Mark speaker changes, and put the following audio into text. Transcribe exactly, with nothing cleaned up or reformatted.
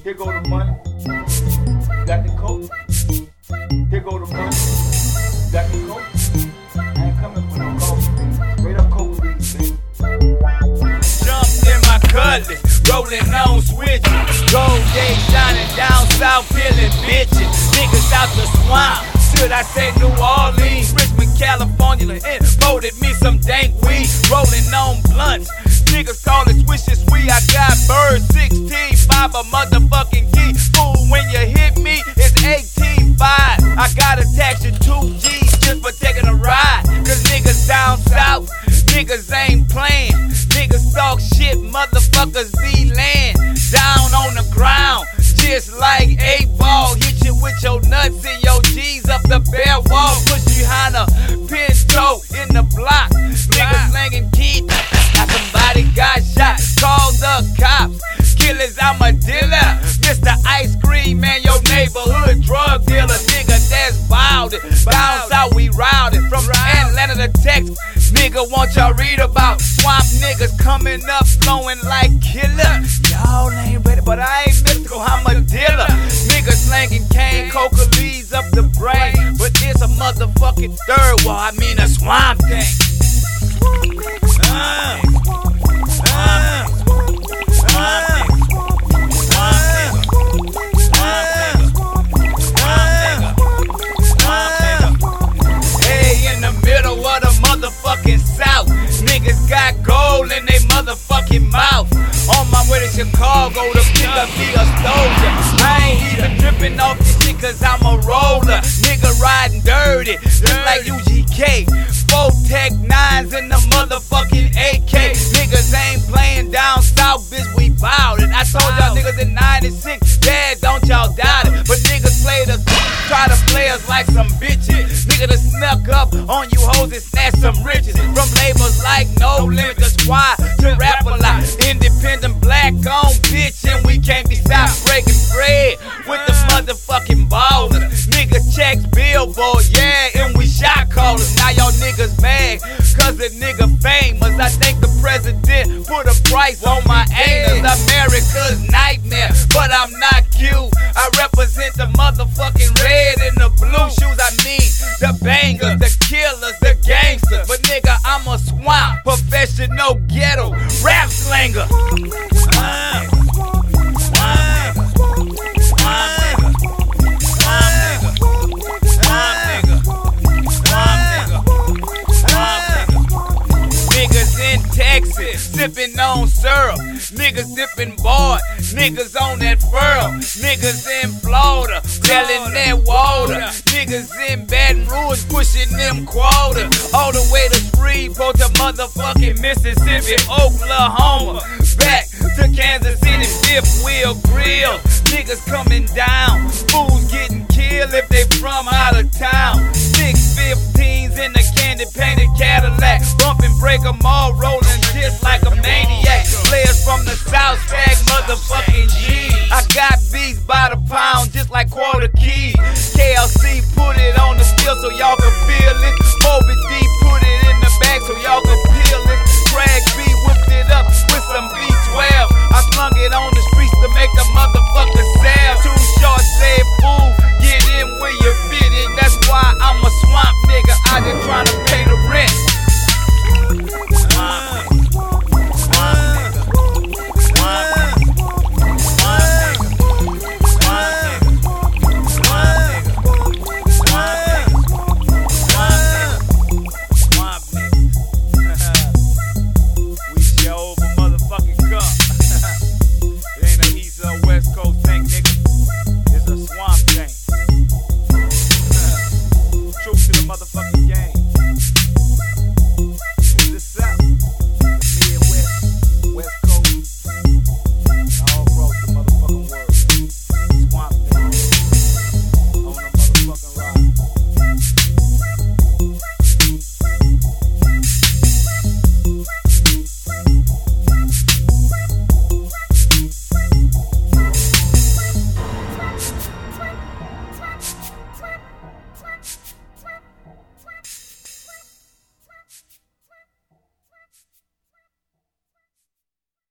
Speaker 1: Here go the money. Got the coat. Here go the money. Got the coat. I ain't coming for no coat. Straight up coat, baby.
Speaker 2: Jumped in my cutlass, rolling on switches. Gold day shining down south, peeling bitches. Niggas out the swamp. Should I say New Orleans, Richmond, California, and voted me some dank weed, rolling on blunts. Niggas call it swishes sweet. I got bird sixteen, five a motherfucking key. Fool, when you hit me, it's eighteen five. I gotta tax you two G's just for taking a ride. Cause niggas down south, niggas ain't playing. Niggas talk shit, motherfuckers be laying down on the ground. Just like eight ball, hit you with your nuts and your G's up the bare wall. Push you behind a pinto in the block. Niggas slanging keys, now somebody got shot. Call the cops, killers, I'm a dealer. Mister Ice Cream Man, your neighborhood drug dealer. Nigga, that's wild. Bounce out, we routed. From Atlanta to Texas, nigga, want y'all read about swamp niggas coming up, flowing like killer. Y'all ain't ready, but I ain't mystical, I'm a dealer. Niggas slanging cane, coca leaves up the brain. But it's a motherfucking third wall, I mean a swamp thing. Uh, uh, uh, motherfucking South. Niggas got gold in they motherfucking mouth. On my way to Chicago to pick up me a soldier. I ain't even tripping off this shit cause I'm a roller. Nigga riding dirty, just like U G K. Four Tech nines in the motherfucking A K. Niggas ain't playing down south, bitch, we bout it. I told y'all niggas in ninety-six, yeah, don't y'all doubt it. But niggas play the, try to play us like some bitches. Nigga done snuck up on you hoes and snatch some riches. From labels like No Limit, the Squad to Rap A Lot. Independent black on bitch and we can't be stopped breaking bread with the motherfucking ballers. Niggas checks Billboard, yeah, and we shot callers. Now y'all niggas mad cause the nigga famous. I think the president put a price on my anus. America's nightmare, but I'm not cute. I represent the motherfucking red and the blue shoes. I mean the bangers, the killers, the gangsters. But nigga, I'm a swamp, professional ghetto rap slanger. Uh, uh, Niggas in Texas, sipping on syrup. Niggas dipping board, niggas on that furl. Niggas in Florida, selling that water. Niggas in Baton Rouge, pushing them quota. All the way to Shreveport to motherfucking Mississippi, Oklahoma. Back to Kansas City, fifth wheel grill. Niggas coming down, fools getting killed if they from out of town. Six fifteens in the candy painted Cadillac, bump and break them all, roll